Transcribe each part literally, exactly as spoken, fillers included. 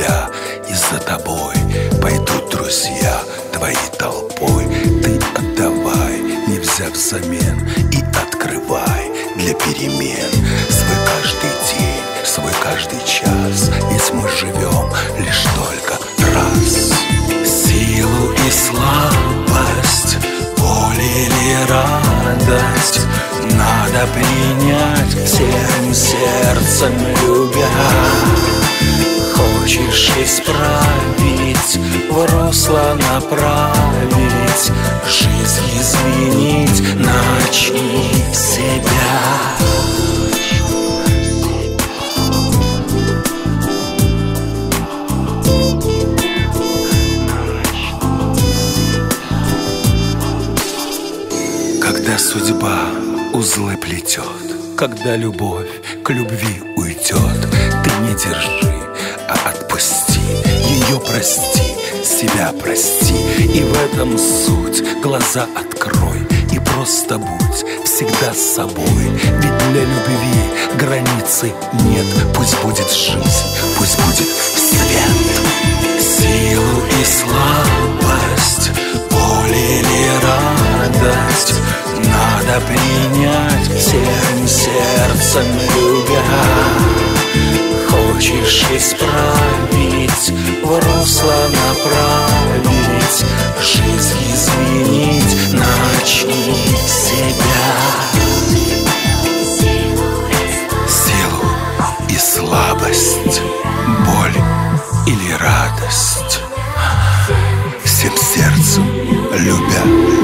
тебя, и за тобой пойдут друзья твоей толпой. Ты отдавай, не взяв взамен, и открывай для перемен свой каждый день, свой каждый час. Ведь мы живем лишь только раз. Силу и слабость, боль или радость надо принять всем сердцем любя. Хочешь исправить, в русло направить, жизнь изменить, начни с себя. Когда судьба узлы плетет, когда любовь к любви уйдет, ты не держи, а отпусти, ее прости, себя прости. И в этом суть, глаза открой и просто будь всегда с собой. Ведь для любви границы нет, пусть будет жизнь, пусть будет свет. Силу и слабость, боль или радость надо принять всем сердцем любя. Хочешь исправить, в русло направить, жизнь изменить, начни с себя. Силу и слабость, боль или радость, всем сердцем любя.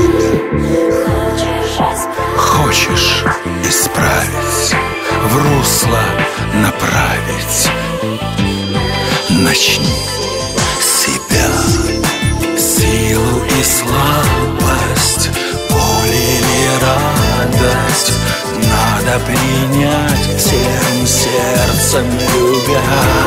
Хочешь исправить, в русло направить, начни с себя. Силу и слабость, боль или радость надо принять всем сердцем любя.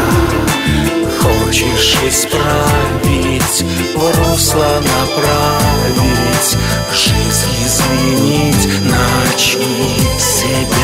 Хочешь исправить, в русло направить, жизнь изменить, начни с себя.